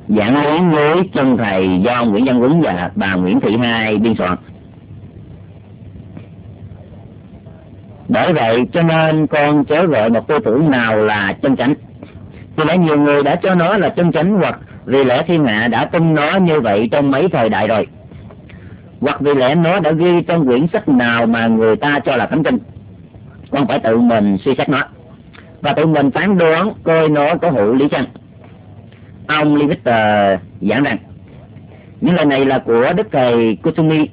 Giảng lý với chân thầy do Nguyễn Văn Quấn và bà Nguyễn Thị Hai biên soạn. Bởi vậy cho nên con chớ gọi một tư tưởng nào là chân chánh, vì lẽ nhiều người đã cho nó là chân chánh, hoặc vì lẽ thiên hạ đã tin nó như vậy trong mấy thời đại rồi, hoặc vì lẽ nó đã ghi trong quyển sách nào mà người ta cho là thánh kinh. Con phải tự mình suy xét nó và tự mình phán đoán coi nó có hữu lý chăng. Ông Levitt giảng rằng những lời này là của Đức Thầy Kusumi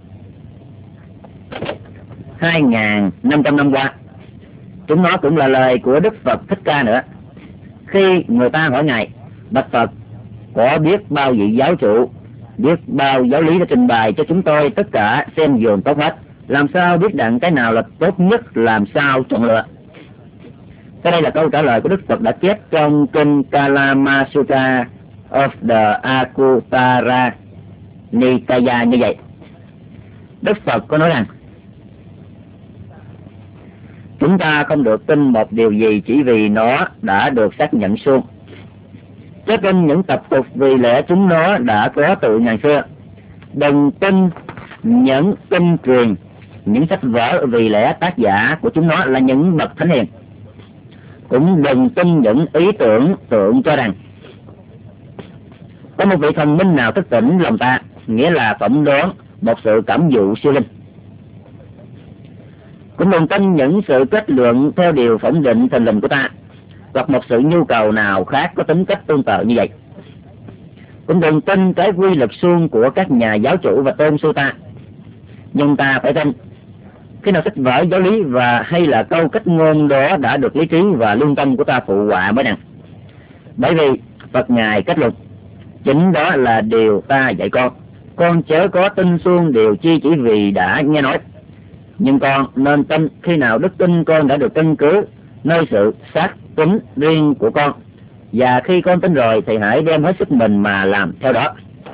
2.500 năm qua. Chúng nó cũng là lời của Đức Phật Thích Ca nữa. Khi người ta hỏi Ngài: bạch Phật, có biết bao vị giáo chủ, biết bao giáo lý đã trình bày cho chúng tôi tất cả xem dồn tốt hết, làm sao biết đặng cái nào là tốt nhất, làm sao chọn lựa? Cái đây là câu trả lời của Đức Phật đã chép trong kinh Kalama Sutta of the Anguttara Nikaya như vậy. Đức Phật có nói rằng chúng ta không được tin một điều gì chỉ vì nó đã được xác nhận suông. Chớ tin những tập tục vì lẽ chúng nó đã có từ ngày xưa. Đừng tin những kinh truyền, những sách vở vì lẽ tác giả của chúng nó là những bậc thánh hiền. Cũng đừng tin những ý tưởng cho rằng có một vị thần minh nào thức tỉnh lòng ta, nghĩa là phỏng đoán một sự cảm dụ siêu linh. Cũng đừng tin những sự kết luận theo điều phỏng định thần linh của ta, hoặc một sự nhu cầu nào khác có tính cách tương tự như vậy. Cũng đừng tin cái quy luật suông của các nhà giáo chủ và tôn sư ta. Nhưng ta phải tin khi nào sách vở giáo lý và hay là câu cách ngôn đó đã được lý trí và lương tâm của ta phụ họa mới đặng. Bởi vì Phật Ngài kết luận chính đó là điều ta dạy con chớ có tin suông điều chi chỉ vì đã nghe nói, nhưng con nên tin khi nào đức tin con đã được căn cứ nơi sự xác tín riêng của con, và khi con tin rồi thì hãy đem hết sức mình mà làm theo đó.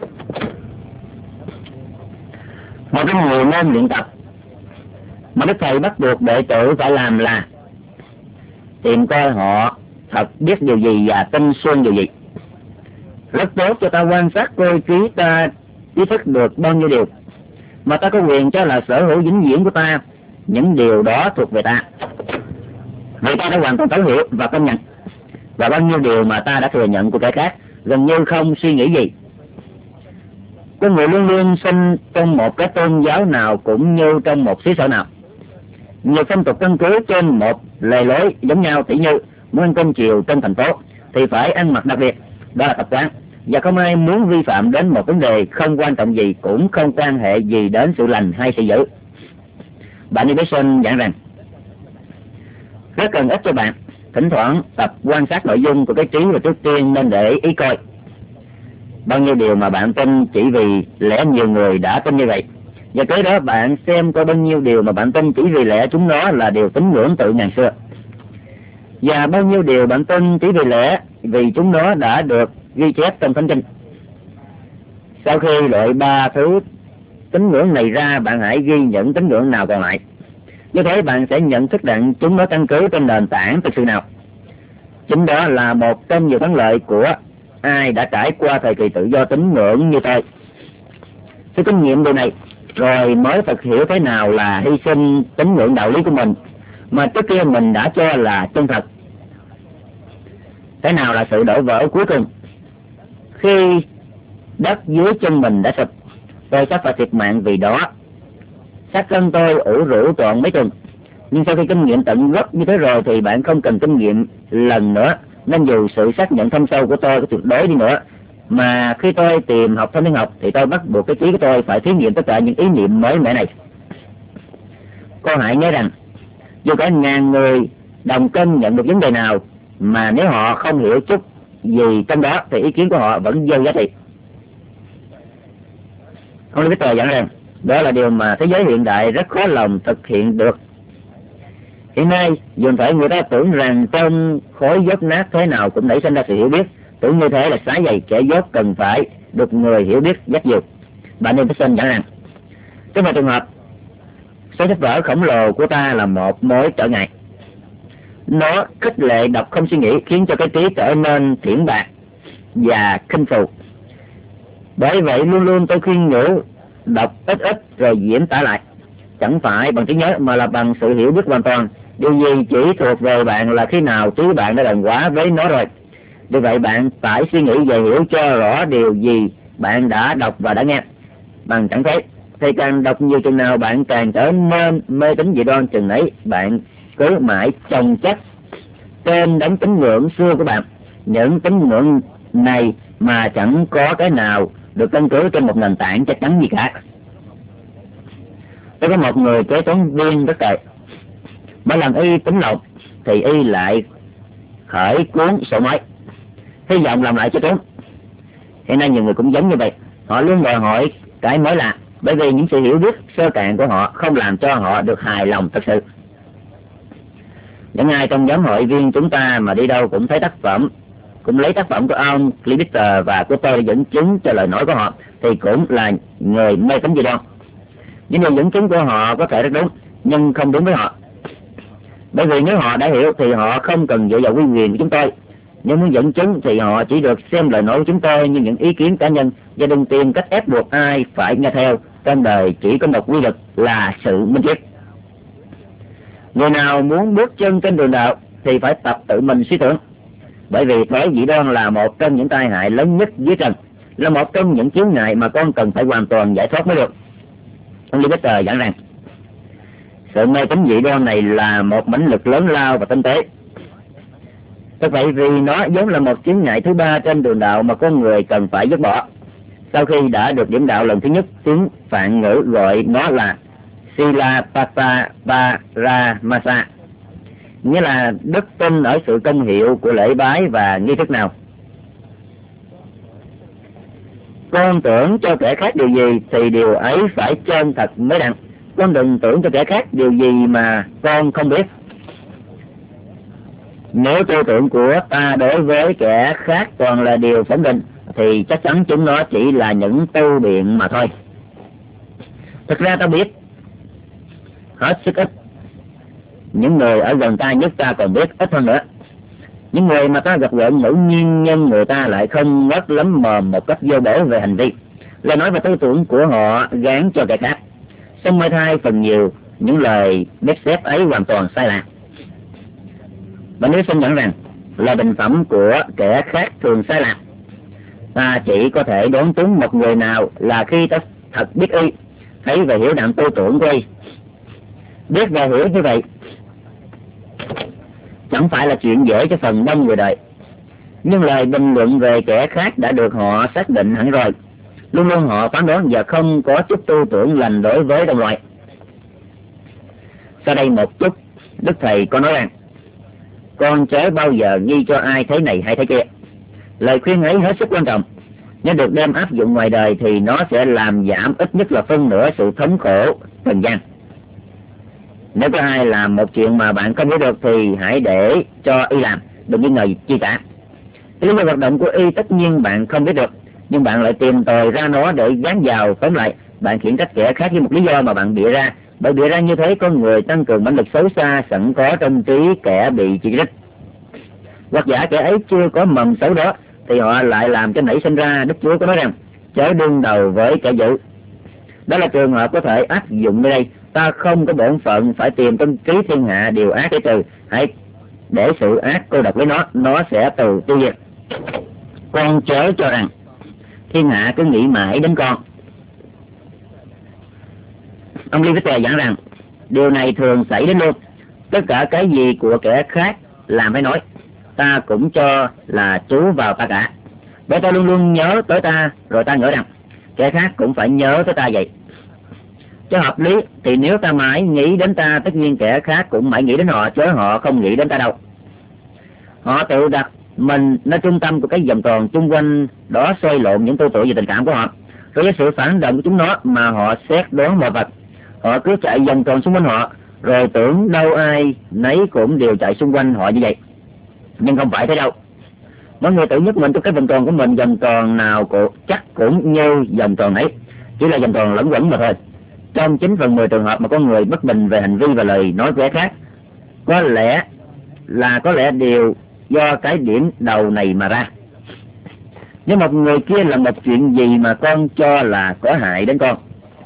Một trong nhiều môn luyện tập mà Đức Thầy bắt buộc đệ tử phải làm là tìm coi họ thật biết điều gì và tin suông điều gì. Rất tốt cho ta quan sát coi trí ta ý thức được bao nhiêu điều mà ta có quyền cho là sở hữu vĩnh viễn của ta. Những điều đó thuộc về ta, vì ta đã hoàn toàn thấu hiểu và công nhận. Và bao nhiêu điều mà ta đã thừa nhận của kẻ khác, gần như không suy nghĩ gì. Con người luôn luôn sinh trong một cái tôn giáo nào cũng như trong một xứ sở nào. Nhiều phong tục căn cứ trên một lề lối giống nhau, tỉ như muốn ăn cơm chiều trên thành phố thì phải ăn mặc đặc biệt, đó là tập quán, và không ai muốn vi phạm đến một vấn đề không quan trọng gì, cũng không quan hệ gì đến sự lành hay sự dữ. Bạn Edison giảng rằng rất cần ích cho bạn thỉnh thoảng tập quan sát nội dung của cái trí, và trước tiên nên để ý coi bao nhiêu điều mà bạn tin chỉ vì lẽ nhiều người đã tin như vậy, và tới đó bạn xem có bao nhiêu điều mà bạn tin chỉ vì lẽ chúng nó là điều tín ngưỡng từ ngày xưa, và bao nhiêu điều bạn tin chỉ vì lẽ vì chúng nó đã được ghi chép trong thánh kinh. Sau khi loại ba thứ tín ngưỡng này ra, bạn hãy ghi những tín ngưỡng nào còn lại. Như thế bạn sẽ nhận thức rằng chúng nó căn cứ trên nền tảng thực sự nào. Chính đó là một trong nhiều thắng lợi của ai đã trải qua thời kỳ tự do tín ngưỡng như tôi. Sự kinh nghiệm điều này rồi mới thực hiểu thế nào là hy sinh tín ngưỡng đạo lý của mình mà trước kia mình đã cho là chân thật. Thế nào là sự đổ vỡ cuối cùng? Khi đất dưới chân mình đã sụp, tôi sắp phải thiệt mạng vì đó. Xác thân tôi ủ rũ trọn mấy tuần. Nhưng sau khi kinh nghiệm tận gốc như thế rồi thì bạn không cần kinh nghiệm lần nữa. Nên dù sự xác nhận thâm sâu của tôi có tuyệt đối đi nữa, mà khi tôi tìm học thông tin học thì tôi bắt buộc cái trí của tôi phải thí nghiệm tất cả những ý niệm mới mẻ này. Con hãy nhớ rằng dù cả ngàn người đồng cân nhận được vấn đề nào, mà nếu họ không hiểu chút gì trong đó thì ý kiến của họ vẫn vô giá trị. Ông Levitt giảng rằng đó là điều mà thế giới hiện đại rất khó lòng thực hiện được. Hiện nay dường phải người ta tưởng rằng trong khối dốt nát thế nào cũng nảy sinh ra sự hiểu biết, tưởng như thế là xá dày kẻ dốt cần phải được người hiểu biết dắt dìu. Bạn Edison giảng rằng trong một trường hợp, số sách vở khổng lồ của ta là một mối trở ngại. Nó khích lệ đọc không suy nghĩ, khiến cho cái trí trở nên thiển bạc. và khinh phụ. Bởi vậy luôn luôn tôi khuyên nhủ đọc ít ít rồi diễn tả lại, chẳng phải bằng trí nhớ mà là bằng sự hiểu biết hoàn toàn. Điều gì chỉ thuộc về bạn là khi nào trí bạn đã đồng hóa với nó rồi. Vì vậy bạn phải suy nghĩ và hiểu cho rõ điều gì bạn đã đọc và đã nghe. Bằng chẳng thế thì càng đọc nhiều chừng nào bạn càng trở nên mê tín dị đoan chừng ấy. Bạn cứ mãi chồng chất trên đấng tín ngưỡng xưa của bạn. Những tín ngưỡng này mà chẳng có cái nào được căn cứ trên một nền tảng chắc chắn gì cả. Tôi có một người kế toán viên rất tệ. Mỗi lần y tính lộn thì y lại khởi cuốn sổ mới, hy vọng làm lại cho trốn. Hiện nay nhiều người cũng giống như vậy, họ luôn đòi hỏi cái mới lạ, bởi vì những sự hiểu biết sơ cạn của họ không làm cho họ được hài lòng thật sự. Những ai trong nhóm hội viên chúng ta mà đi đâu cũng thấy tác phẩm, cũng lấy tác phẩm của ông Clipper và của tôi để dẫn chứng cho lời nói của họ, thì cũng là người mê tín dị đoan. Những điều dẫn chứng của họ có thể rất đúng, nhưng không đúng với họ. Bởi vì nếu họ đã hiểu thì họ không cần dựa vào quy quyền của chúng tôi. Nếu muốn dẫn chứng thì họ chỉ được xem lời nói của chúng tôi như những ý kiến cá nhân và đừng tìm cách ép buộc ai phải nghe theo. Trên đời chỉ có một quy luật là sự minh triết. Người nào muốn bước chân trên đường đạo thì phải tập tự mình suy tưởng. Bởi vì thói dị đoan là một trong những tai hại lớn nhất dưới trần, là một trong những chướng ngại mà con cần phải hoàn toàn giải thoát mới được. Ông Liberter giảng rằng sự mê tín dị đoan này là một mãnh lực lớn lao và tinh tế. Thật vậy vì nó giống là một chướng ngại thứ ba trên đường đạo mà con người cần phải dứt bỏ. Sau khi đã được điểm đạo lần thứ nhất, tiếng Phạn ngữ gọi nó là Silapata Paramasa, nghĩa là đức tin ở sự công hiệu của lễ bái và nghi thức nào. Con tưởng cho kẻ khác điều gì thì điều ấy phải chân thật mới đặng. Con đừng tưởng cho kẻ khác điều gì mà con không biết. Nếu tư tưởng của ta đối với kẻ khác còn là điều phỏng định thì chắc chắn chúng nó chỉ là những tư biện mà thôi. Thực ra ta biết hết sức ít. Những người ở gần ta nhất ta còn biết ít hơn nữa. Những người mà ta gặp gỡ ngẫu nhiên nhưng người ta lại không ngớt lắm mồm một cách vô bổ về hành vi, lời nói và tư tưởng của họ gán cho kẻ khác. Xong mai thai phần nhiều những lời bếp xếp ấy hoàn toàn sai lạc. Và nếu xin nhận rằng là bình phẩm của kẻ khác thường sai lạc, ta chỉ có thể đoán trúng một người nào là khi ta thật biết y, thấy và hiểu đặng tư tưởng của y. Biết và hiểu như vậy chẳng phải là chuyện dễ cho phần đông người đời, nhưng lời bình luận về kẻ khác đã được họ xác định hẳn rồi. Luôn luôn họ phán đoán và không có chút tư tưởng lành đối với đồng loại. Sau đây một chút, Đức Thầy có nói rằng con chớ bao giờ nghi cho ai thế này hay thế kia. Lời khuyên ấy hết sức quan trọng. Nếu được đem áp dụng ngoài đời thì nó sẽ làm giảm ít nhất là phân nửa sự thống khổ trần gian. Nếu có ai làm một chuyện mà bạn không biết được thì hãy để cho y làm, đừng nghi ngờ chi cả. Lý do hoạt động của y tất nhiên bạn không biết được, nhưng bạn lại tìm tòi ra nó để gán vào. Tóm lại, bạn khiển trách kẻ khác với một lý do mà bạn bịa ra. Bởi bịa ra như thế con người tăng cường mãnh lực xấu xa sẵn có trong trí kẻ bị chỉ trích. Hoặc giả kẻ ấy chưa có mầm xấu đó thì họ lại làm cho nảy sinh ra. Đức Chúa có nói rằng chớ đương đầu với kẻ dữ. Đó là trường hợp có thể áp dụng nơi đây. Ta không có bổn phận phải tìm trong trí thiên hạ điều ác để trừ. Hãy để sự ác cô độc với nó sẽ từ tiêu diệt. Con chớ cho rằng thiên hạ cứ nghĩ mãi đến con. Ông Liberter giảng rằng điều này thường xảy đến luôn. Tất cả cái gì của kẻ khác làm hay nói, ta cũng cho là chú vào ta cả. Bởi ta luôn luôn nhớ tới ta, rồi ta ngỡ rằng kẻ khác cũng phải nhớ tới ta vậy. Cho hợp lý thì nếu ta mãi nghĩ đến ta, tất nhiên kẻ khác cũng mãi nghĩ đến họ, chứ họ không nghĩ đến ta đâu. Họ tự đặt mình nơi trung tâm của cái vòng tròn chung quanh đó, xoay lộn những tư tưởng và tình cảm của họ. Rồi với sự phản động của chúng nó mà họ xét đoán mọi vật. Họ cứ chạy vòng tròn xung quanh họ, rồi tưởng đâu ai nấy cũng đều chạy xung quanh họ như vậy. Nhưng không phải thế đâu. Mỗi người tự nhắc mình trong cái vòng tròn của mình, vòng tròn nào chắc cũng như vòng tròn ấy, chỉ là vòng tròn lẫn quẩn mà thôi. Trong 9 phần 10 trường hợp mà con người bất bình về hành vi và lời nói của kẻ khác, có lẽ đều do cái điểm đầu này mà ra. Nếu một người kia làm một chuyện gì mà con cho là có hại đến con,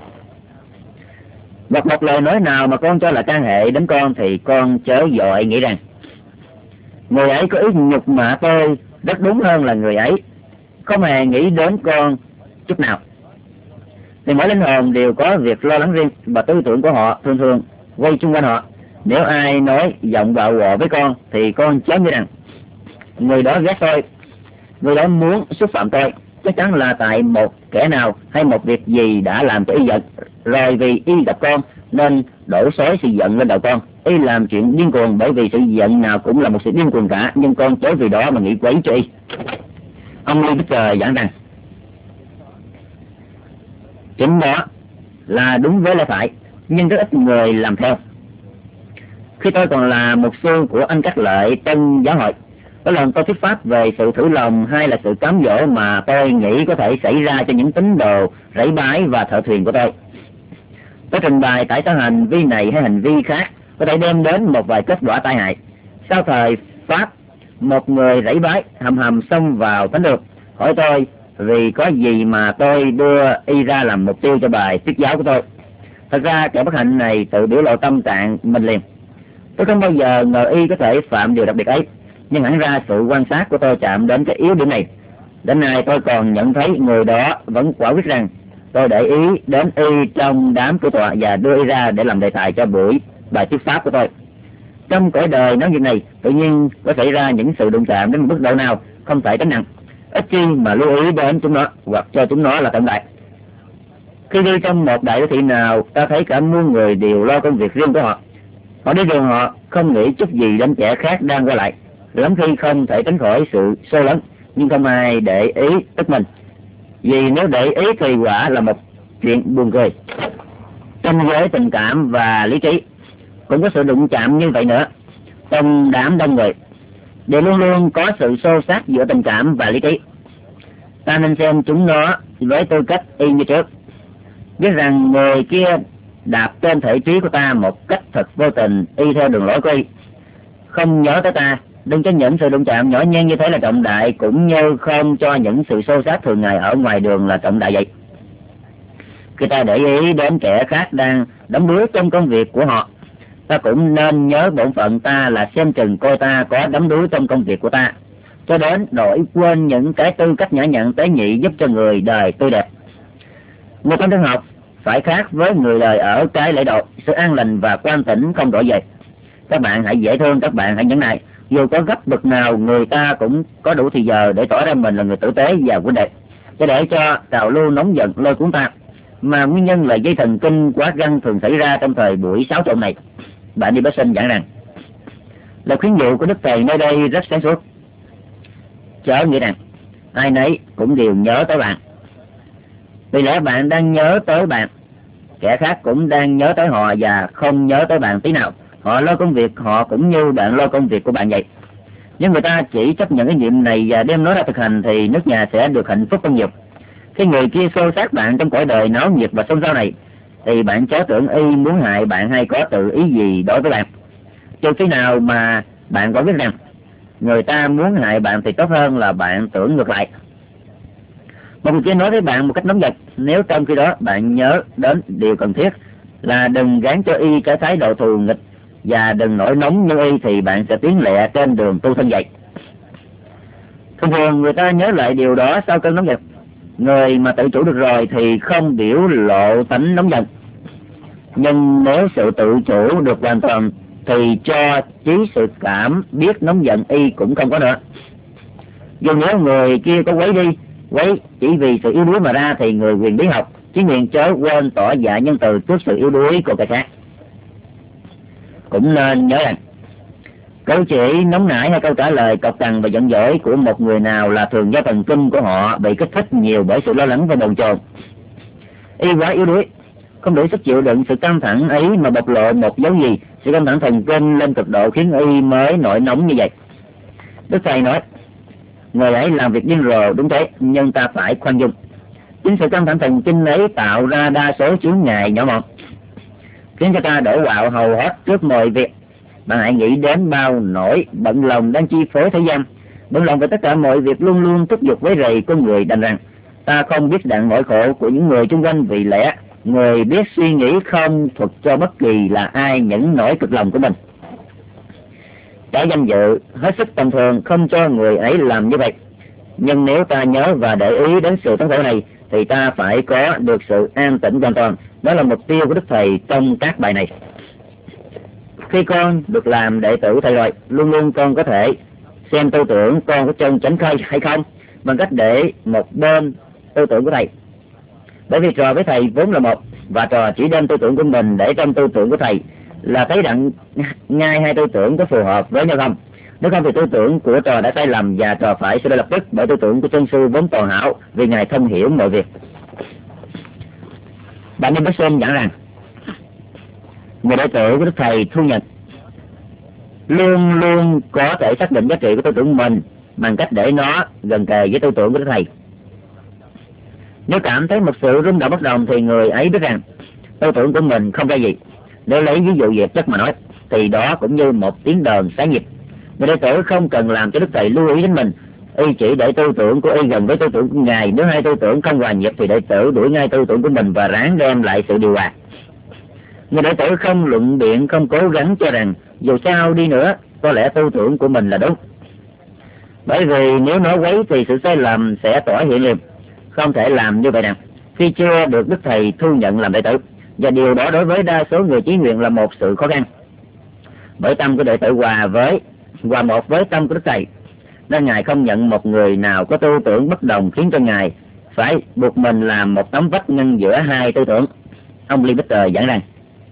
hoặc một lời nói nào mà con cho là can hệ đến con, thì con chớ vội nghĩ rằng người ấy có ý nhục mạ tôi. Rất đúng hơn là người ấy không hề nghĩ đến con chút nào. Thì mỗi linh hồn đều có việc lo lắng riêng, và tư tưởng của họ thường thường quay chung quanh họ. Nếu ai nói giọng bạo quọ với con, thì con chớ nghĩ rằng người đó ghét tôi, người đó muốn xúc phạm tôi. Chắc chắn là tại một kẻ nào hay một việc gì đã làm cho y giận, rồi vì y gặp con nên đổ xối sự giận lên đầu con. Y làm chuyện điên cuồng, bởi vì sự giận nào cũng là một sự điên cuồng cả, nhưng con chớ vì đó mà nghĩ quấy cho y. Ông Lee Victor giảng rằng chính đó là đúng với lẽ phải, nhưng rất ít người làm theo. Khi tôi còn là mục sư của Anh Các Lợi Tân Giáo hội, có lần tôi thuyết pháp về sự thử lòng hay là sự cám dỗ mà tôi nghĩ có thể xảy ra cho những tín đồ rẫy bái và thợ thuyền của tôi. Tôi trình bày tại sao hành vi này hay hành vi khác có thể đem đến một vài kết quả tai hại. Sau thời Pháp, một người rẫy bái hầm xông vào thánh đường, hỏi tôi vì có gì mà tôi đưa y ra làm mục tiêu cho bài thuyết giáo của tôi. Thật ra kẻ bất hạnh này tự biểu lộ tâm trạng mình liền. Tôi không bao giờ ngờ y có thể phạm điều đặc biệt ấy, nhưng hẳn ra sự quan sát của tôi chạm đến cái yếu điểm này. Đến nay tôi còn nhận thấy người đó vẫn quả quyết rằng tôi để ý đến y trong đám của tọa và đưa y ra để làm đề tài cho buổi bài thuyết pháp của tôi. Trong cõi đời nói việc này, tự nhiên có xảy ra những sự đụng chạm đến một mức độ nào không thể tránh nặng, ít chi mà lưu ý đến chúng nó hoặc cho chúng nó là trọng đại. Khi đi trong một đại đô thị nào, ta thấy cả muôn người đều lo công việc riêng của họ. Họ đi đường họ không nghĩ chút gì đến kẻ khác đang qua lại, lắm khi không thể tránh khỏi sự xô lấn, nhưng không ai để ý tức mình, vì nếu để ý thì quả là một chuyện buồn cười. Trong giới tình cảm và lý trí cũng có sự đụng chạm như vậy nữa. Trong đám đông người đều luôn luôn có sự xô xát giữa tình cảm và lý trí. Ta nên xem chúng nó với tư cách y như trước, biết rằng người kia đạp trên thể trí của ta một cách thật vô tình, y theo đường lối của y, không nhớ tới ta. Đừng cho những sự đụng chạm nhỏ nhen như thế là trọng đại, cũng như không cho những sự xô xát thường ngày ở ngoài đường là trọng đại vậy. Khi ta để ý đến kẻ khác đang đắm đuối trong công việc của họ, ta cũng nên nhớ bổn phận ta là xem chừng coi ta có đắm đuối trong công việc của ta, cho đến đổi quên những cái tư cách nhã nhặn tế nhị giúp cho người đời tươi đẹp. Người trong trường học phải khác với người đời ở cái lễ độ, sự an lành và quan tĩnh không đổi về. Các bạn hãy dễ thương, các bạn hãy nhẫn nại. Dù có gấp bậc nào, người ta cũng có đủ thì giờ để tỏ ra mình là người tử tế và huynh đệ, cho để cho trào lưu nóng giận lôi cuốn ta. Mà nguyên nhân là dây thần kinh quá găng thường xảy ra trong thời buổi xáo trộn này. Bạn đi bác sinh giảng rằng lời khuyến dụ của Đức Thầy nơi đây rất sáng suốt. Chớ nghĩ rằng ai nấy cũng đều nhớ tới bạn. Vì lẽ bạn đang nhớ tới bạn, kẻ khác cũng đang nhớ tới họ và không nhớ tới bạn tí nào. Họ lo công việc họ cũng như bạn lo công việc của bạn vậy. Nhưng người ta chỉ chấp nhận cái nhiệm này và đem nó ra thực hành thì nước nhà sẽ được hạnh phúc hơn nhiều. Khi người kia xô xát bạn trong cõi đời náo nhiệt và xôn xao này, thì bạn chớ tưởng y muốn hại bạn hay có tự ý gì đối với bạn. Trừ khi nào mà bạn có biết rằng người ta muốn hại bạn thì tốt hơn là bạn tưởng ngược lại. Một người kia nói với bạn một cách nóng giận, nếu trong khi đó bạn nhớ đến điều cần thiết là đừng gán cho y cái thái độ thù nghịch và đừng nổi nóng như y, thì bạn sẽ tiến lẹ trên đường tu thân dậy. Thông thường người ta nhớ lại điều đó sau cơn nóng giận. Người mà tự chủ được rồi thì không biểu lộ tánh nóng giận, nhưng nếu sự tự chủ được hoàn toàn thì cho chí sự cảm biết nóng giận y cũng không có nữa. Dù nếu người kia có quấy chỉ vì sự yếu đuối mà ra, thì người quyền bí học chỉ nguyện chớ quên tỏ dạ nhân từ trước sự yếu đuối của kẻ khác. Cũng nên nhớ rằng cử chỉ nóng nảy hay câu trả lời cộc cằn và giận dỗi của một người nào là thường do thần kinh của họ bị kích thích nhiều bởi sự lo lắng và bồn chồn. Y quá yếu đuối, không đủ sức chịu đựng sự căng thẳng ấy mà bộc lộ một dấu gì, sự căng thẳng thần kinh lên cực độ khiến y mới nổi nóng như vậy. Đức Thầy nói, người ấy làm việc điên rồ, đúng thế, nhưng ta phải khoan dung. Chính sự căng thẳng thần kinh ấy tạo ra đa số chướng ngại nhỏ mọn, khiến cho ta đổ quạo hầu hết trước mọi việc. Bạn hãy nghĩ đến bao nỗi bận lòng đang chi phối thế gian, bận lòng về tất cả mọi việc, luôn luôn thúc giục với rầy con người, đành rằng ta không biết đặng nỗi khổ của những người chung quanh, vì lẽ người biết suy nghĩ không thuật cho bất kỳ là ai những nỗi cực lòng của mình. Cái danh dự hết sức tầm thường không cho người ấy làm như vậy. Nhưng nếu ta nhớ và để ý đến sự tán thưởng này thì ta phải có được sự an tĩnh hoàn toàn. Đó là mục tiêu của Đức Thầy trong các bài này. Khi con được làm đệ tử Thầy rồi, luôn luôn con có thể xem tư tưởng con có trong chánh khai hay không, bằng cách để một bên tư tưởng của Thầy. Bởi vì trò với Thầy vốn là một, và trò chỉ đem tư tưởng của mình để trong tư tưởng của Thầy là thấy đặng ngay hai tư tưởng có phù hợp với nhau không. Nếu không thì tư tưởng của trò đã sai lầm và trò phải sửa đổi lập tức, bởi tư tưởng của chân sư vốn toàn hảo, vì Ngài thông hiểu mọi việc. Bạn nên bác xem giảng rằng người đệ tử của Đức Thầy thu nhận luôn luôn có thể xác định giá trị của tư tưởng mình bằng cách để nó gần kề với tư tưởng của Đức Thầy. Nếu cảm thấy một sự rung động bất đồng thì người ấy biết rằng tư tưởng của mình không ra gì. Nếu lấy ví dụ vật chất mà nói thì đó cũng như một tiếng đờn sáng nhịp. Người đệ tử không cần làm cho Đức Thầy lưu ý đến mình, y chỉ để tư tưởng của y gần với tư tưởng của Ngài. Nếu hai tư tưởng không hòa nhịp thì đệ tử đuổi ngay tư tưởng của mình và ráng đem lại sự điều hòa. Người đệ tử không luận biện, không cố gắng cho rằng dù sao đi nữa có lẽ tư tưởng của mình là đúng, bởi vì nếu nói quấy thì sự sai lầm sẽ tỏ hiện liền. Không thể làm như vậy nào khi chưa được Đức Thầy thu nhận làm đệ tử, và điều đó đối với đa số người chí nguyện là một sự khó khăn. Bởi tâm của đệ tử hòa một với tâm của Đức Thầy, nên Ngài không nhận một người nào có tư tưởng bất đồng, khiến cho Ngài phải buộc mình làm một tấm vách ngăn giữa hai tư tưởng. Ông Lee Peter giảng rằng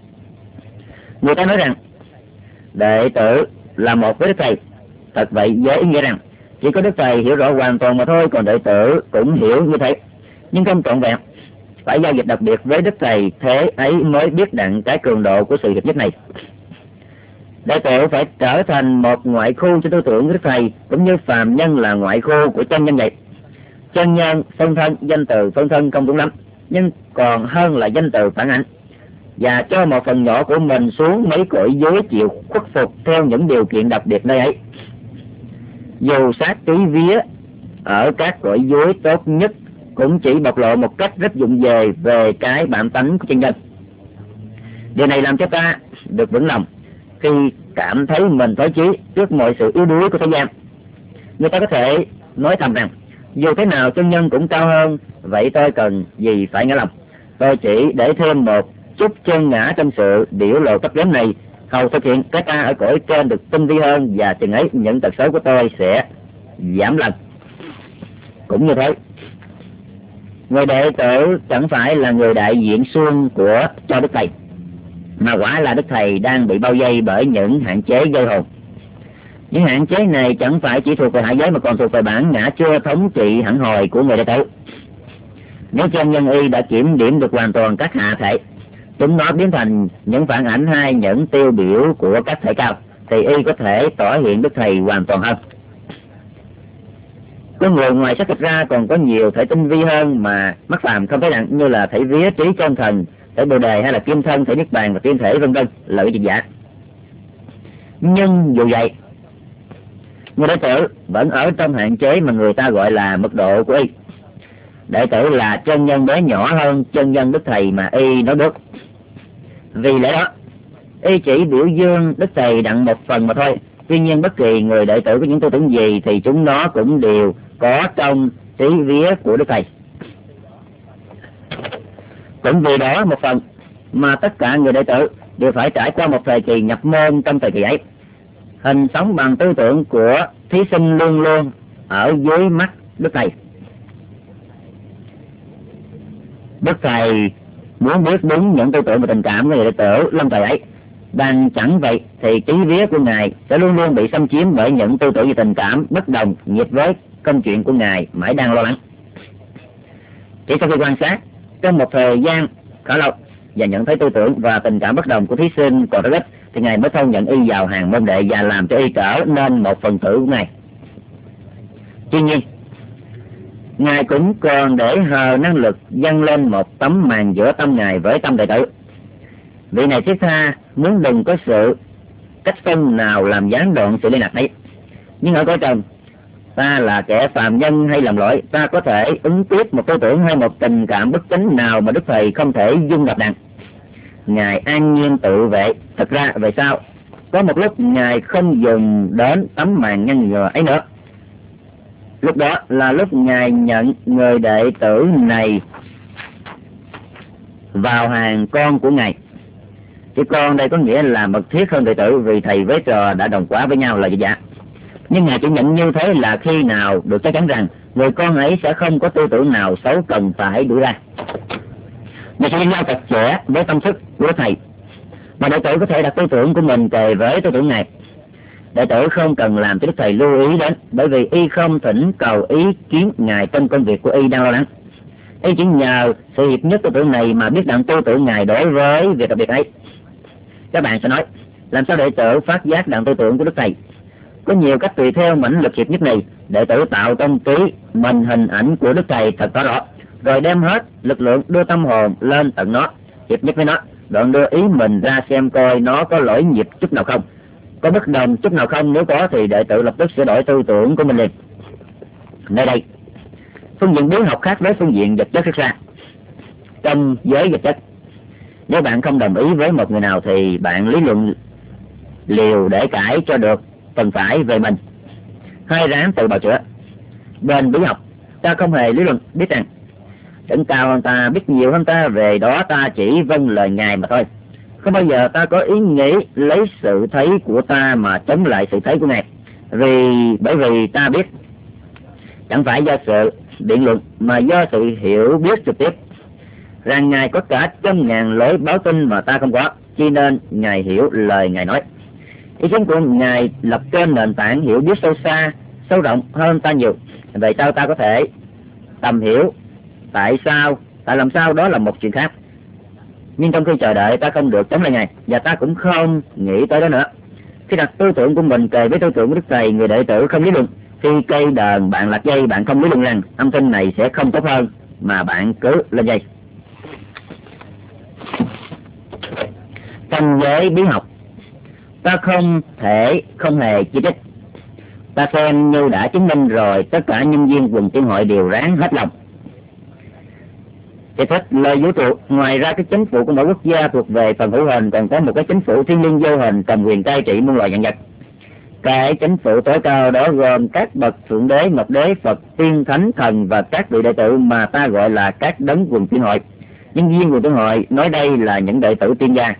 người ta nói rằng đệ tử là một với Đức Thầy. Thật vậy với ý nghĩa rằng chỉ có Đức Thầy hiểu rõ hoàn toàn mà thôi, còn đệ tử cũng hiểu như thế, nhưng không trọn vẹn. Phải giao dịch đặc biệt với Đức Thầy, thế ấy mới biết đặng cái cường độ của sự hiệp nhất này. Đệ tử phải trở thành một ngoại khu cho tư tưởng của Đức Thầy, cũng như phàm nhân là ngoại khu của chân nhân vậy. Chân nhân phân thân, danh từ phân thân không đúng lắm, nhưng còn hơn là danh từ phản ảnh, và cho một phần nhỏ của mình xuống mấy cõi dưới chịu khuất phục theo những điều kiện đặc biệt nơi ấy. Dù sát tí vía ở các cõi dưới tốt nhất cũng chỉ bộc lộ một cách rất vụng về cái bản tánh của chân nhân. Điều này làm cho ta được vững lòng khi cảm thấy mình thối chí trước mọi sự yếu đuối của thế gian. Người ta có thể nói thầm rằng dù thế nào chân nhân cũng cao hơn, vậy tôi cần gì phải ngã lòng. Tôi chỉ để thêm một chút chân ngã trong sự biểu lộ cấp kém này, hầu thực hiện cái ta ở cõi trên được tinh vi hơn, và chừng ấy những tật xấu của tôi sẽ giảm lần. Cũng như thế, người đệ tử chẳng phải là người đại diện suông cho Đức Thầy, mà quả là Đức Thầy đang bị bao vây bởi những hạn chế gây hồn. Những hạn chế này chẳng phải chỉ thuộc về hạ giới mà còn thuộc về bản ngã chưa thống trị hẳn hồi của người đệ tử. Nếu chân nhân y đã kiểm điểm được hoàn toàn các hạ thể, chúng nó biến thành những phản ảnh hay những tiêu biểu của các thể cao, thì y có thể tỏ hiện Đức Thầy hoàn toàn hơn. Con người ngoài xác thịt ra còn có nhiều thể tinh vi hơn mà mắt phàm không thấy đặng, như là thể vía, trí, chân thần, thể bồ đề, hay là kim thân, thể niết bàn và tiên thể vân vân, lợi dịch giả. Nhưng dù vậy, người đệ tử vẫn ở trong hạn chế mà người ta gọi là mức độ của y. Đệ tử là chân nhân bé nhỏ hơn chân nhân Đức Thầy mà y nói được. Vì lẽ đó y chỉ biểu dương Đức Thầy đặng một phần mà thôi. Tuy nhiên bất kỳ người đệ tử có những tư tưởng gì thì chúng nó cũng đều có trong trí vía của Đức Thầy. Cũng vì đó một phần mà tất cả người đệ tử đều phải trải qua một thời kỳ nhập môn. Trong thời kỳ ấy, hình sống bằng tư tưởng của thí sinh luôn luôn ở dưới mắt Đức Thầy. Đức Thầy muốn biết đúng những tư tưởng và tình cảm của người đệ tử lâm thời ấy. Đang chẳng vậy thì trí vía của Ngài sẽ luôn luôn bị xâm chiếm bởi những tư tưởng và tình cảm bất đồng nhịp với công chuyện của Ngài mãi đang lo lắng. Chỉ sau khi quan sát trong một thời gian khá lâu và nhận thấy tư tưởng và tình cảm bất đồng của thí sinh còn rất ít, thì Ngài mới thông nhận y vào hàng môn đệ và làm cho y trở nên một phần tử của Ngài. Tuy nhiên, Ngài cũng còn để hờ năng lực dâng lên một tấm màn giữa tâm Ngài với tâm đệ tử. Vị này thiết tha muốn đừng có sự cách phân nào làm gián đoạn sự liên lạc đấy. Nhưng ở cõi trần, ta là kẻ phàm nhân hay lầm lỗi, ta có thể ứng tiếp một tư tưởng hay một tình cảm bất chính nào mà Đức Thầy không thể dung nạp đặng. Ngài an nhiên tự vệ. Thật ra về sau có một lúc Ngài không dùng đến tấm màn ngăn ngừa ấy nữa. Lúc đó là lúc Ngài nhận người đệ tử này vào hàng con của Ngài. Chữ con đây có nghĩa là mật thiết hơn đệ tử, vì thầy với trò đã đồng hóa với nhau là dạ. Nhưng Ngài chỉ nhận như thế là khi nào được chắc chắn rằng người con ấy sẽ không có tư tưởng nào xấu cần phải đuổi ra. Ngài sẽ liên lạc chặt chẽ với tâm thức của thầy, mà đệ tử có thể đặt tư tưởng của mình kề với tư tưởng Ngài. Đệ tử không cần làm cho Đức Thầy lưu ý đến, bởi vì y không thỉnh cầu ý kiến Ngài trong công việc của y đang lo lắng. Y chỉ nhờ sự hiệp nhất tư tưởng này mà biết đặng tư tưởng Ngài đối với việc đặc biệt ấy. Các bạn sẽ nói, làm sao đệ tử phát giác đặng tư tưởng của Đức Thầy? Có nhiều cách tùy theo mãnh lực hiệp nhất này, đệ tử tạo trong trí mình hình ảnh của Đức Thầy thật rõ, rồi đem hết lực lượng đưa tâm hồn lên tận nó, hiệp nhất với nó, đoạn đưa ý mình ra xem coi nó có lỗi nhịp chút nào không, có bất đồng chút nào không. Nếu có thì đệ tử lập tức sửa đổi tư tưởng của mình liền. Nơi đây, phương diện bí học khác với phương diện vật chất rất xa. Trong giới vật chất, nếu bạn không đồng ý với một người nào thì bạn lý luận liều để cãi cho được phần phải về mình, hay ráng tự bào chữa. Bên bí học, ta không hề lý luận, biết rằng đấng cao hơn ta, biết nhiều hơn ta, về đó ta chỉ vâng lời Ngài mà thôi. Không bao giờ ta có ý nghĩ lấy sự thấy của ta mà chống lại sự thấy của Ngài, bởi vì ta biết chẳng phải do sự biện luận mà do sự hiểu biết trực tiếp rằng Ngài có cả 100.000 lối báo tin mà ta không có, cho nên Ngài hiểu lời Ngài nói. Ý kiến của Ngài lập trên nền tảng hiểu biết sâu xa, sâu rộng hơn ta nhiều. Vậy sao ta có thể tầm hiểu tại làm sao đó là một chuyện khác. Nhưng trong khi chờ đợi ta không được chống lại Ngài, và ta cũng không nghĩ tới đó nữa. Khi đặt tư tưởng của mình kề với tư tưởng của Đức Thầy, người đệ tử không lý luận. Khi cây đờn bạn lạc dây, bạn không lý luận rằng âm thanh này sẽ không tốt hơn, mà bạn cứ lên dây. Trong giới bí học, ta không hề chỉ trích. Ta xem như đã chứng minh rồi, tất cả nhân viên quần tiên hội đều ráng hết lòng. Thì thích lời vũ trụ, ngoài ra cái chính phủ của mỗi quốc gia thuộc về phần hữu hình, còn có một cái chính phủ thiên liêng vô hình cầm quyền cai trị muôn loài vạn vật. Cái chính phủ tối cao đó gồm các bậc thượng đế, mật đế, Phật, tiên, thánh, thần và các vị đệ tử mà ta gọi là các đấng quần tiên hội. Nhân viên quần tiên hội nói đây là những đệ tử tiên gia.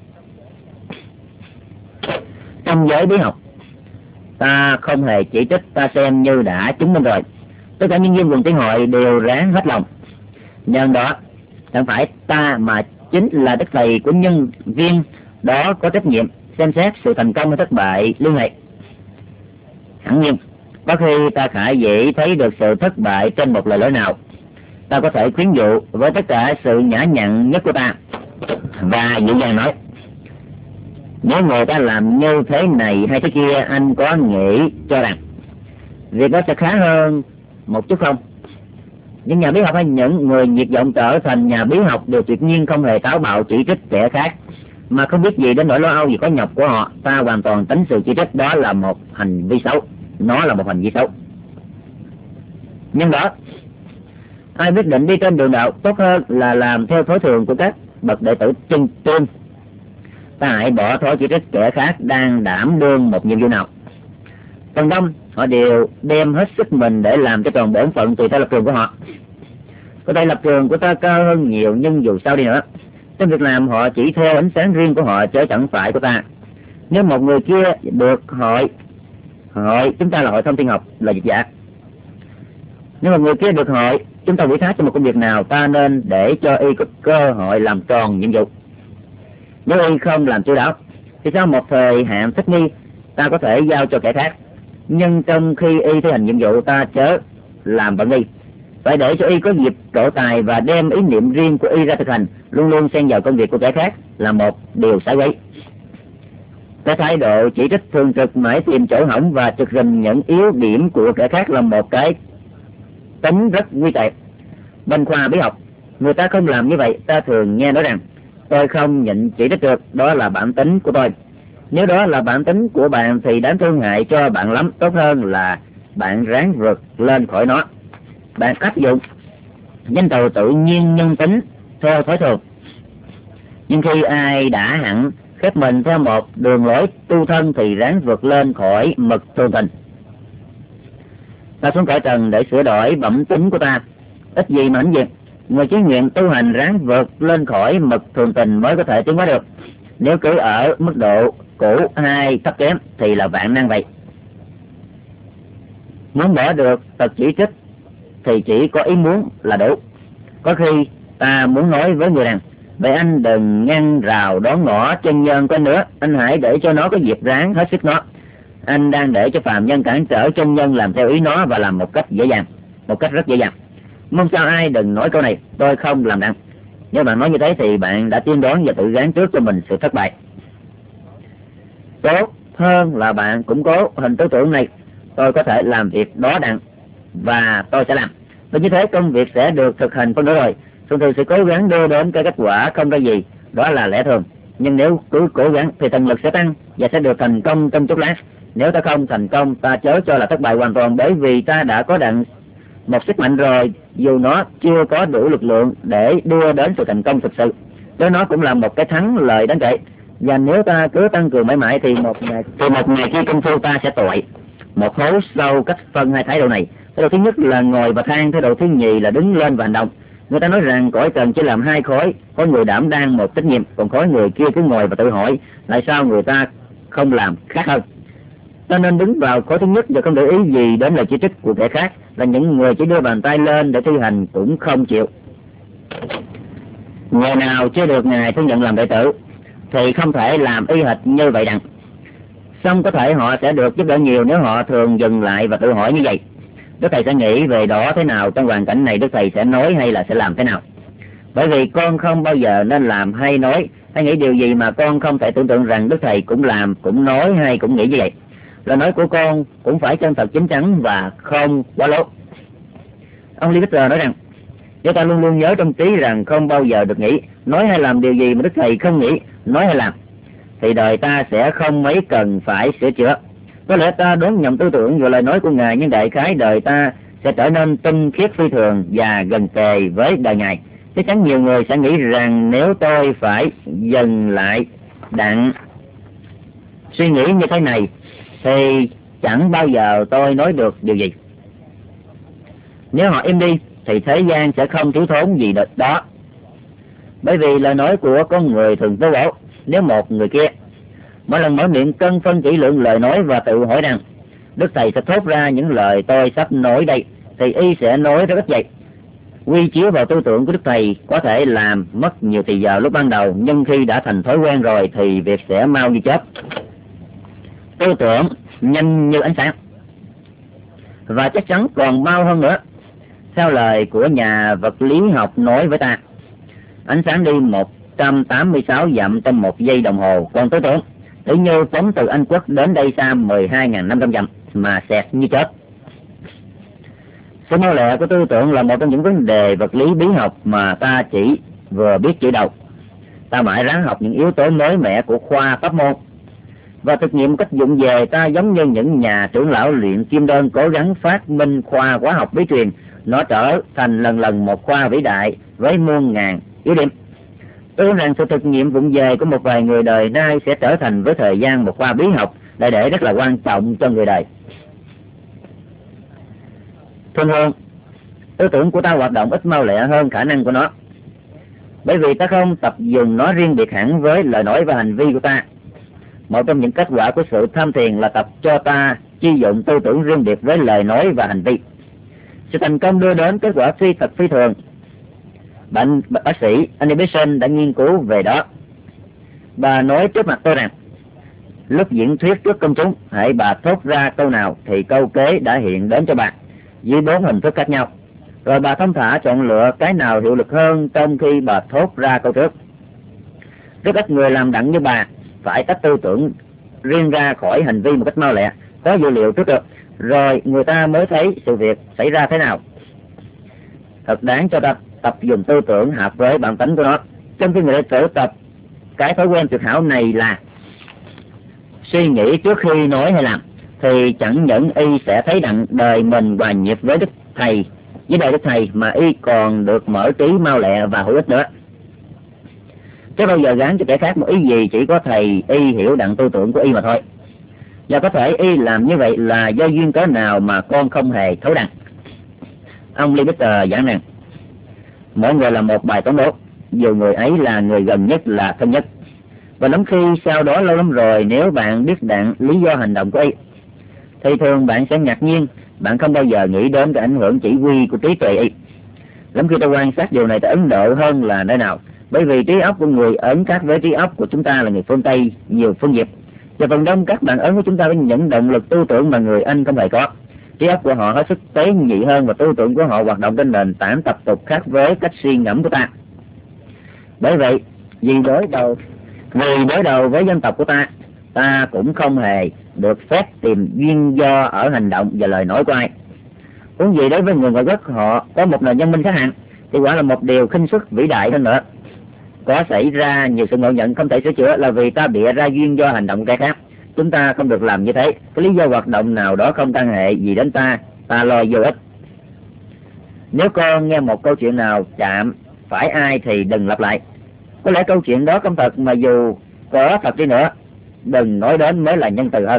Trong giới bí học, ta không hề chỉ trích, ta xem như đã chứng minh rồi. Tất cả nhân viên quần tiên hội đều ráng hết lòng. Nhân đó, chẳng phải ta mà chính là Đức Thầy của nhân viên đó có trách nhiệm xem xét sự thành công hay thất bại liên hệ. Hẳn nhiên, có khi ta khả dĩ thấy được sự thất bại trên một lời lẽ nào. Ta có thể khuyến dụ với tất cả sự nhã nhặn nhất của ta và dịu dàng nói, nếu người ta làm như thế này hay thế kia, anh có nghĩ cho rằng việc đó sẽ khá hơn một chút không? Những nhà bí học hay những người nhiệt vọng trở thành nhà bí học đều tuyệt nhiên không hề táo bạo chỉ trích kẻ khác, mà không biết gì đến nỗi lo âu vì có nhọc của họ. Ta hoàn toàn tính sự chỉ trích đó là một hành vi xấu. Nó là một hành vi xấu. Nhưng đó, ai quyết định đi trên đường đạo tốt hơn là làm theo thói thường của các bậc đệ tử chân trên. Ta hãy bỏ thói chỉ trích kẻ khác đang đảm đương một nhiệm vụ nào. Phần đông họ đều đem hết sức mình để làm cho tròn bổn phận tùy theo lập trường của họ. Có thể lập trường của ta cao hơn nhiều, nhưng dù sao đi nữa, trong việc làm họ chỉ theo ánh sáng riêng của họ chứ chẳng phải của ta. Nếu một người kia được hội chúng ta là hội thông tin học là dịch giả. Nếu một người kia được hội chúng ta ủy thác cho một công việc nào, ta nên để cho y có cơ hội làm tròn nhiệm vụ. Nếu y không làm chu đáo thì sau một thời hạn thích nghi ta có thể giao cho kẻ khác. Nhưng trong khi y thi hành nhiệm vụ, ta chớ làm bận y, phải để cho y có dịp trổ tài và đem ý niệm riêng của y ra thực hành. Luôn luôn xen vào công việc của kẻ khác là một điều sai quấy. Cái thái độ chỉ trích thường trực mãi tìm chỗ hỏng và trực rình những yếu điểm của kẻ khác là một cái tính rất nguy tệ. Bên khoa bí học, người ta không làm như vậy. Ta thường nghe nói rằng tôi không nhịn chỉ trích được, đó là bản tính của tôi. Nếu đó là bản tính của bạn thì đáng thương hại cho bạn lắm. Tốt hơn là bạn ráng vượt lên khỏi nó. Bạn áp dụng danh từ tự nhiên nhân tính theo thói thường. Nhưng khi ai đã hẳn khép mình theo một đường lối tu thân thì ráng vượt lên khỏi mực thường tình. Ta xuống cõi trần để sửa đổi bẩm tính của ta, ít gì mà hãnh diện. Người chí nguyện tu hành ráng vượt lên khỏi mực thường tình mới có thể tiến hóa được. Nếu cứ ở mức độ cũ hay thấp kém thì là vạn năng vậy. Muốn bỏ được tật chỉ trích thì chỉ có ý muốn là đủ. Có khi ta muốn nói với người rằng: vậy anh đừng ngăn rào đón ngõ chân nhân của nữa, anh hãy để cho nó có dịp ráng hết sức nó. Anh đang để cho phàm nhân cản trở chân nhân làm theo ý nó và làm một cách dễ dàng, một cách rất dễ dàng. Mong sao ai đừng nói câu này: tôi không làm đặng. Nếu bạn nói như thế thì bạn đã tiên đoán và tự gán trước cho mình sự thất bại. Tốt hơn là bạn củng cố hình tư tưởng này: tôi có thể làm việc đó đặng và tôi sẽ làm. Và như thế công việc sẽ được thực hành phân nửa rồi. Thường thường sẽ cố gắng đưa đến cái kết quả không ra gì, đó là lẽ thường. Nhưng nếu cứ cố gắng thì thần lực sẽ tăng và sẽ được thành công trong chốc lát. Nếu ta không thành công, ta chớ cho là thất bại hoàn toàn, bởi vì ta đã có đặng một sức mạnh rồi, dù nó chưa có đủ lực lượng để đưa đến sự thành công thực sự. Đó nó cũng là một cái thắng lợi đáng kể. Và nếu ta cứ tăng cường mãi mãi thì một ngày khi công phu ta sẽ tội một hố sâu cách phân hai thái độ này. Thái độ thứ nhất là ngồi và than, thái độ thứ nhì là đứng lên và hành động. Người ta nói rằng cõi trần chỉ làm hai khối, có người đảm đang một trách nhiệm, còn khối người kia cứ ngồi và tự hỏi tại sao người ta không làm khác hơn. Ta nên đứng vào khối thứ nhất và không để ý gì đến lời chỉ trích của kẻ khác, là những người chỉ đưa bàn tay lên để thi hành cũng không chịu. Người nào chưa được Ngài thu nhận làm đệ tử thì không thể làm y hệt như vậy đặng. Xong có thể họ sẽ được giúp đỡ nhiều nếu họ thường dừng lại và tự hỏi như vậy: Đức Thầy sẽ nghĩ về đó thế nào trong hoàn cảnh này, Đức Thầy sẽ nói hay là sẽ làm thế nào? Bởi vì con không bao giờ nên làm hay nói hay nghĩ điều gì mà con không thể tưởng tượng rằng Đức Thầy cũng làm, cũng nói hay cũng nghĩ như vậy. Lời nói của con cũng phải chân thật, chín chắn và không quá lố. Ông Lee Victor nói rằng chúng ta luôn luôn nhớ trong trí rằng không bao giờ được nghĩ, nói hay làm điều gì mà Đức Thầy không nghĩ, nói hay làm, thì đời ta sẽ không mấy cần phải sửa chữa. Có lẽ ta đón nhầm tư tưởng và lời nói của Ngài, nhưng đại khái đời ta sẽ trở nên tinh khiết phi thường và gần kề với đời Ngài. Chắc chắn nhiều người sẽ nghĩ rằng nếu tôi phải dừng lại đặng suy nghĩ như thế này thì chẳng bao giờ tôi nói được điều gì. Nếu họ im đi thì thế gian sẽ không thiếu thốn gì được đó. Bởi vì lời nói của con người thường tố bổ. Nếu một người kia mỗi lần mở miệng cân phân kỹ lượng lời nói và tự hỏi rằng Đức Thầy sẽ thốt ra những lời tôi sắp nói đây, thì y sẽ nói rất ít vậy. Quy chiếu vào tư tưởng của Đức Thầy có thể làm mất nhiều thời giờ lúc ban đầu, nhưng khi đã thành thói quen rồi thì việc sẽ mau như chớp. Tư tưởng nhanh như ánh sáng, và chắc chắn còn mau hơn nữa. Theo lời của nhà vật lý học nói với ta, ánh sáng đi 186 dặm trong 1 giây đồng hồ, còn tư tưởng tự như phóng từ Anh Quốc đến đây xa 12.500 dặm mà xẹt như chớp. Sự mau lẹ của tư tưởng là một trong những vấn đề vật lý bí học mà ta chỉ vừa biết chữ đầu. Ta mãi ráng học những yếu tố mới mẻ của khoa pháp môn và thực nghiệm cách dụng về. Ta giống như những nhà trưởng lão luyện kim đơn cố gắng phát minh khoa hóa học bí truyền, nó trở thành lần lần một khoa vĩ đại với muôn ngàn yếu điểm. Tôi rằng sự thực nghiệm vụng về của một vài người đời nay sẽ trở thành với thời gian một khoa bí học đại để rất là quan trọng cho người đời. Thường thường, tư tưởng của ta hoạt động ít mau lẹ hơn khả năng của nó, bởi vì ta không tập dùng nó riêng biệt hẳn với lời nói và hành vi của ta. Một trong những kết quả của sự tham thiền là tập cho ta chi dụng tư tưởng riêng biệt với lời nói và hành vi. Sự thành công đưa đến kết quả phi thật phi thường. Bác sĩ Annie Besant đã nghiên cứu về đó. Bà nói trước mặt tôi rằng lúc diễn thuyết trước công chúng, hãy bà thốt ra câu nào thì câu kế đã hiện đến cho bà dưới 4 hình thức khác nhau, rồi bà thông thả chọn lựa cái nào hiệu lực hơn trong khi bà thốt ra câu trước. Rất ít người làm đặng như bà, phải tách tư tưởng riêng ra khỏi hành vi một cách mau lẹ, có dữ liệu trước được, rồi người ta mới thấy sự việc xảy ra thế nào. Thật đáng cho ta tập dùng tư tưởng hợp với bản tính của nó. Trong khi người đệ tử tập cái thói quen tuyệt hảo này là suy nghĩ trước khi nói hay làm, thì chẳng những y sẽ thấy đặng đời mình hòa nhịp với Đức Thầy, với đời Đức Thầy, mà y còn được mở trí mau lẹ và hữu ích nữa. Chứ bao giờ gán cho kẻ khác một ý gì, chỉ có Thầy y hiểu đặng tư tưởng của y mà thôi. Và có thể y làm như vậy là do duyên cớ nào mà con không hề thấu đặng. Ông Lee Peter giảng rằng mỗi người là một bài toán đố, dù người ấy là người gần nhất là thân nhất. Và lắm khi sau đó lâu lắm rồi, nếu bạn biết đặng lý do hành động của y, thì thường bạn sẽ ngạc nhiên, bạn không bao giờ nghĩ đến cái ảnh hưởng chỉ huy của trí tuệ y. Lắm khi ta quan sát điều này tại Ấn Độ hơn là nơi nào, bởi vì trí óc của người Ấn khác với trí óc của chúng ta là người phương Tây nhiều phương Việt. Và phần đông các bạn Ấn của chúng ta có những động lực tư tưởng mà người Anh không hề có. Trí óc của họ hết sức tế nhị hơn, và tư tưởng của họ hoạt động trên nền tảng tập tục khác với cách suy ngẫm của ta. Bởi vậy, vì đối đầu với dân tộc của ta cũng không hề được phép tìm duyên do ở hành động và lời nói của ai. Huống gì đối với người ngoại quốc, họ có một nền văn minh khác hẳn, thì quả là một điều khinh suất vĩ đại hơn nữa. Có xảy ra nhiều sự ngộ nhận không thể sửa chữa là vì ta bịa ra duyên do hành động cái khác. Chúng ta không được làm như thế. Cái lý do hoạt động nào đó không căn hệ gì đến ta lo vô ích. Nếu con nghe một câu chuyện nào chạm phải ai thì đừng lặp lại. Có lẽ câu chuyện đó không thật, mà dù có thật đi nữa, đừng nói đến mới là nhân từ hơn.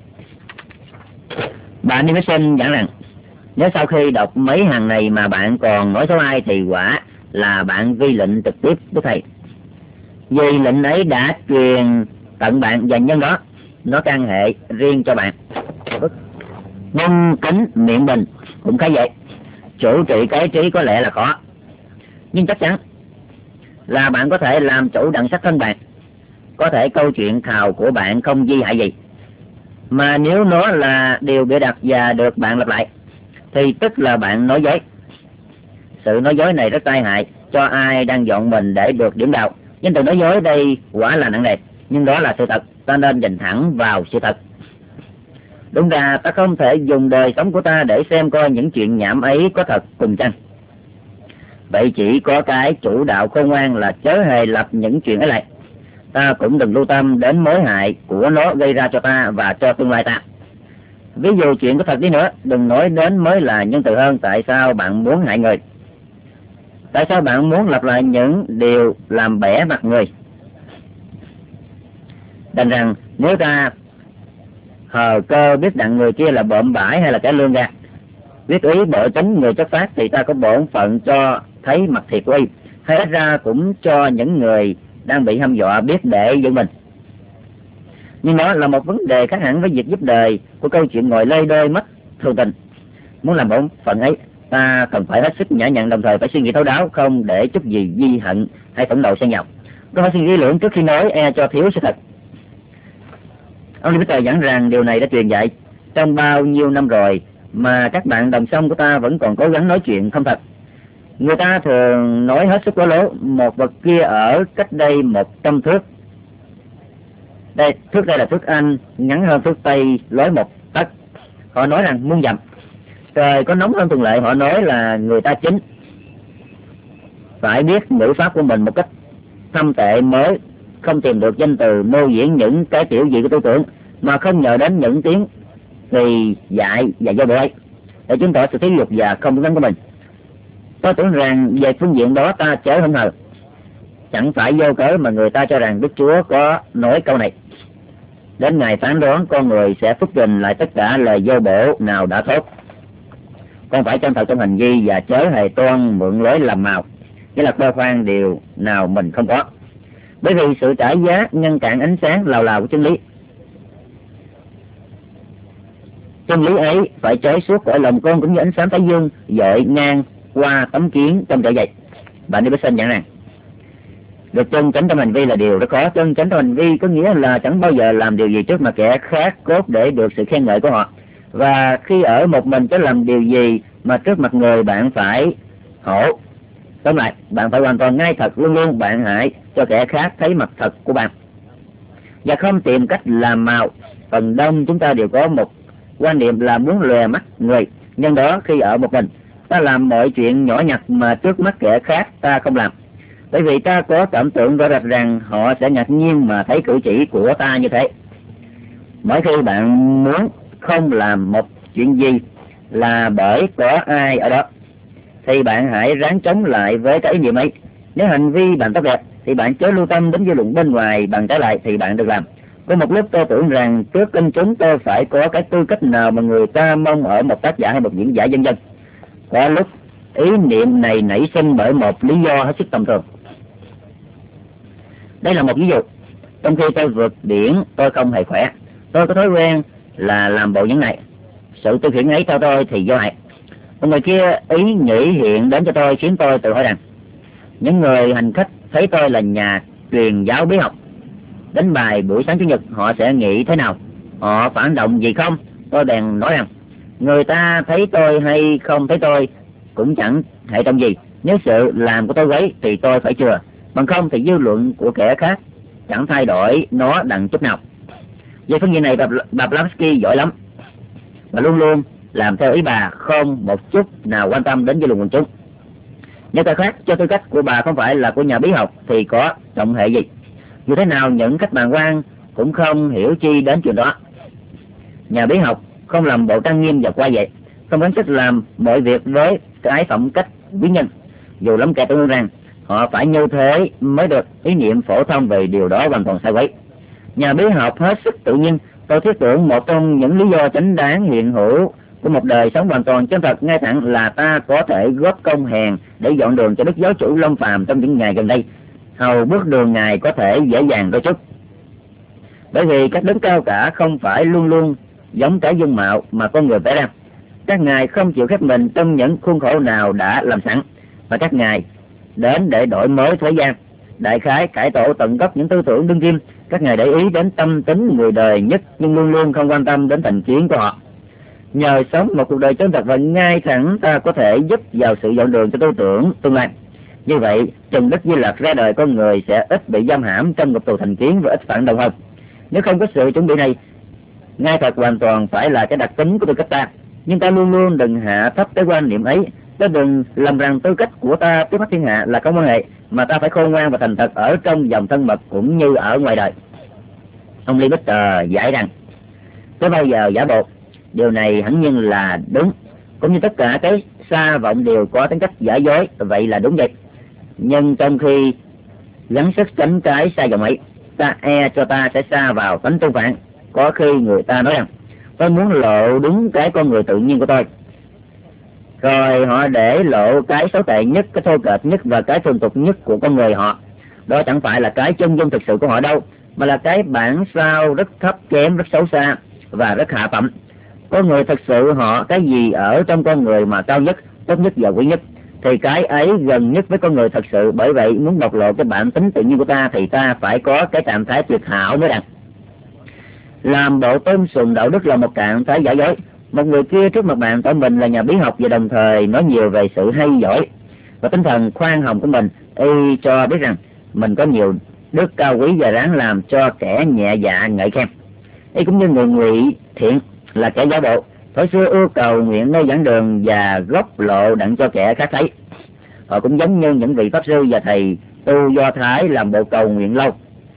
Bạn Emerson giảng rằng nếu sau khi đọc mấy hàng này mà bạn còn nói xấu ai thì quả là bạn vi lệnh trực tiếp với Thầy. Vì lệnh ấy đã truyền tận bạn và nhân đó, nó căn hệ riêng cho bạn. Nhân kính miệng bình cũng khá vậy. Chủ trị cái trí có lẽ là khó, nhưng chắc chắn là bạn có thể làm chủ đặng sắc thân bạn. Có thể câu chuyện khào của bạn không di hại gì, mà nếu nó là điều bịa đặt và được bạn lặp lại, thì tức là bạn nói dối. Sự nói dối này rất tai hại cho ai đang dọn mình để được điểm đạo. Nhưng từ nói dối đây quả là nặng nề, nhưng đó là sự thật, ta nên nhìn thẳng vào sự thật. Đúng ra ta không thể dùng đời sống của ta để xem coi những chuyện nhảm ấy có thật cùng chăng. Vậy chỉ có cái chủ đạo khôn ngoan là chớ hề lập những chuyện ấy lại. Ta cũng đừng lưu tâm đến mối hại của nó gây ra cho ta và cho tương lai ta. Ví dụ chuyện có thật đi nữa, đừng nói đến mới là nhân từ hơn. Tại sao bạn muốn hại người? Tại sao bạn muốn lặp lại những điều làm bẻ mặt người? Đành rằng nếu ta hờ cơ biết đặng người kia là bộm bãi hay là kẻ lương gạt, biết ý bội tính người chất phát, thì ta có bổn phận cho thấy mặt thiệt của y, hay ít ra cũng cho những người đang bị hăm dọa biết để giữ mình. Nhưng đó là một vấn đề khác hẳn với việc giúp đời của câu chuyện ngồi lê đôi mắt thường tình. Muốn làm bổn phận ấy, ta cần phải hết sức nhã nhặn, đồng thời phải suy nghĩ thấu đáo, không để chút gì di hận hay phẫn nộ xen vào. Có phải suy nghĩ lưỡng trước khi nói, e cho thiếu sự thật. Ông Lee Peter giảng rằng điều này đã truyền dạy trong bao nhiêu năm rồi, mà các bạn đồng song của ta vẫn còn cố gắng nói chuyện không thật. Người ta thường nói hết sức quá lố, một vật kia ở cách đây 100 thước. Thước đây là thước Anh, ngắn hơn thước Tây lối 1 tấc. Họ nói rằng muôn dặm. Trời có nóng hơn thường lệ, họ nói là người ta chính. Phải biết ngữ pháp của mình một cách thâm tệ mới không tìm được danh từ mô diễn những cái tiểu gì của tư tưởng, mà không nhờ đến những tiếng thì dạy và do bộ ấy để chứng tỏ sự thiếu dục và không đúng đắn của mình. Tôi tưởng rằng về phương diện đó ta chớ hững hờ. Chẳng phải vô cớ mà người ta cho rằng Đức Chúa có nói câu này: đến ngày phán đoán con người sẽ phúc trình lại tất cả lời vô bổ nào đã thốt. Con phải chân thật trong hành vi và chớ hề toan mượn lối làm màu, nghĩa là khoe khoang điều nào mình không có. Bởi vì sự trả giá ngăn cản ánh sáng lào lào của chân lý. Chân lý ấy phải chói suốt cõi lòng con, cũng như ánh sáng thái dương dội ngang qua tấm kiến trong trở dậy. Bạn đi bế sinh nhận rằng được chân chánh trong hành vi là điều rất khó. Chân chánh trong hành vi có nghĩa là chẳng bao giờ làm điều gì trước mà kẻ khác cốt để được sự khen ngợi của họ. Và khi ở một mình có làm điều gì mà trước mặt người bạn phải hổ. Tóm lại, bạn phải hoàn toàn ngay thật, luôn luôn bạn hãy cho kẻ khác thấy mặt thật của bạn, và không tìm cách làm màu. Phần đông chúng ta đều có một quan niệm là muốn lòe mắt người, nhân đó khi ở một mình ta làm mọi chuyện nhỏ nhặt mà trước mắt kẻ khác ta không làm, bởi vì ta có cảm tưởng rõ rệt rằng họ sẽ ngạc nhiên mà thấy cử chỉ của ta như thế. Mỗi khi bạn muốn không làm một chuyện gì là bởi có ai ở đó, thì bạn hãy ráng chống lại với cái ý niệm ấy. Nếu hành vi bạn tốt đẹp thì bạn chớ lưu tâm đến dư luận bên ngoài, bằng trái lại thì bạn được làm. Có một lúc tôi tưởng rằng trước công chúng tôi phải có cái tư cách nào mà người ta mong ở một tác giả hay một diễn giả vân vân. Có lúc ý niệm này nảy sinh bởi một lý do hết sức tầm thường. Đây là một ví dụ. Trong khi tôi vượt biển, tôi không hề khỏe. Tôi có thói quen là làm bộ những này. Sự tiêu khiển ấy theo tôi thì vô hại. Một người kia ý nghĩ hiện đến cho tôi khiến tôi tự hỏi rằng những người hành khách thấy tôi là nhà truyền giáo bí học, đánh bài buổi sáng chủ nhật, họ sẽ nghĩ thế nào? Họ phản động gì không? Tôi bèn nói rằng người ta thấy tôi hay không thấy tôi cũng chẳng hệ trọng gì. Nếu sự làm của tôi quấy thì tôi phải chừa, bằng không thì dư luận của kẻ khác chẳng thay đổi nó đặng chút nào. Về phương diện này bà Blavatsky giỏi lắm, và luôn luôn làm theo ý bà, không một chút nào quan tâm đến dư luận quần chúng. Nếu ta khác cho tư cách của bà không phải là của nhà bí học thì có trọng hệ gì? Dù thế nào những khách bàng quan cũng không hiểu chi đến chuyện đó. Nhà bí học không làm bộ trang nghiêm và qua vậy, không gắng sức làm mọi việc với cái phẩm cách quý nhân. Dù lắm kẻ tưởng rằng họ phải như thế mới được, ý niệm phổ thông về điều đó hoàn toàn sai quấy. Nhà bí học hết sức tự nhiên. Tôi thiết tưởng một trong những lý do chính đáng hiện hữu của một đời sống hoàn toàn chân thật ngay thẳng là ta có thể góp công hèn để dọn đường cho Đức Giáo Chủ Lâm Phàm trong những ngày gần đây, hầu bước đường Ngài có thể dễ dàng đôi chút. Bởi vì các đấng cao cả không phải luôn luôn giống cái dung mạo mà con người vẽ ra. Các ngài không chịu khép mình trong những khuôn khổ nào đã làm sẵn, và các ngài đến để đổi mới thế gian, đại khái cải tổ tận gốc những tư tưởng đương kim. Các ngài để ý đến tâm tính người đời nhất, nhưng luôn luôn không quan tâm đến thành kiến của họ. Nhờ sống một cuộc đời chân thật và ngay thẳng, ta có thể giúp vào sự dọn đường cho tư tưởng tương lai. Như vậy, Trần Đức Di Lặc ra đời con người sẽ ít bị giam hãm trong ngục tù thành kiến và ít phản động hơn. Nếu không có sự chuẩn bị này, ngay thật hoàn toàn phải là cái đặc tính của tư cách ta. Nhưng ta luôn luôn đừng hạ thấp cái quan niệm ấy. Ta đừng lầm rằng tư cách của ta trước mắt thiên hạ là không quan hệ, mà ta phải khôn ngoan và thành thật ở trong dòng thân mật cũng như ở ngoài đời. Ông Lee Peter giải rằng có bao giờ giả bộ. Điều này hẳn nhiên là đúng, cũng như tất cả cái xa vọng đều có tính cách giả dối, vậy là đúng vậy. Nhưng trong khi gắng sức tránh cái sai vọng ấy, ta e cho ta sẽ xa vào tánh tương phản. Có khi người ta nói rằng tôi muốn lộ đúng cái con người tự nhiên của tôi, rồi họ để lộ cái xấu tệ nhất, cái thô kệch nhất và cái thường tục nhất của con người họ. Đó chẳng phải là cái chân dung thực sự của họ đâu, mà là cái bản sao rất thấp kém, rất xấu xa và rất hạ phẩm. Con người thực sự họ cái gì ở trong con người mà cao nhất, tốt nhất và quý nhất, thì cái ấy gần nhất với con người thật sự. Bởi vậy muốn bộc lộ cái bản tính tự nhiên của ta thì ta phải có cái trạng thái tuyệt hảo mới đặng. Làm bộ tôn sùng đạo đức là một trạng thái giả dối. Một người kia trước mặt bạn tỏ mình là nhà bí học và đồng thời nói nhiều về sự hay giỏi và tinh thần khoan hồng của mình, y cho biết rằng mình có nhiều đức cao quý và ráng làm cho kẻ nhẹ dạ ngợi khen. Y cũng như người ngụy thiện là kẻ giả bộ, thời xưa ưa cầu nguyện nơi giảng đường và góc lộ đặng cho kẻ khác thấy. Họ cũng giống như những vị pháp sư và thầy tu Do Thái làm bộ cầu nguyện lâu.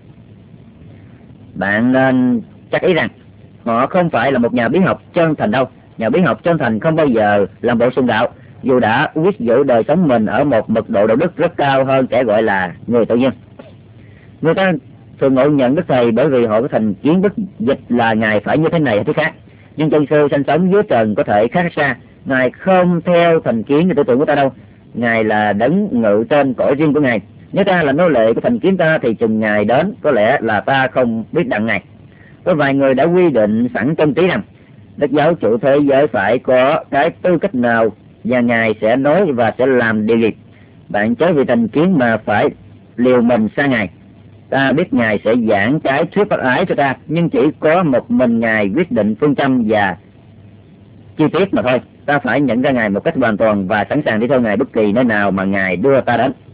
Bạn nên chắc ý rằng họ không phải là một nhà bí học chân thành đâu. Nhà bí học chân thành không bao giờ làm bộ xung đạo, dù đã quyết giữ đời sống mình ở một mật độ đạo đức rất cao hơn kẻ gọi là người tự nhiên. Người ta thường ngộ nhận Đức Thầy bởi vì họ có thành kiến bất dịch là Ngài phải như thế này hay thế khác. Nhưng chân sư sanh sống dưới trần có thể khác xa. Ngài không theo thành kiến và tư tưởng của ta đâu. Ngài là đấng ngự trên cõi riêng của Ngài. Nếu ta là nô lệ của thành kiến ta thì chừng Ngài đến có lẽ là ta không biết đặng Ngài. Có vài người đã quy định sẵn trong trí rằng Đức Giáo Chủ thế giới phải có cái tư cách nào và Ngài sẽ nói và sẽ làm điều gì. Bạn chớ vì thành kiến mà phải liều mình xa Ngài. Ta biết Ngài sẽ giảng cái thuyết bác ái cho ta, nhưng chỉ có một mình Ngài quyết định phương châm và chi tiết mà thôi. Ta phải nhận ra Ngài một cách hoàn toàn và sẵn sàng đi theo Ngài bất kỳ nơi nào mà Ngài đưa ta đến.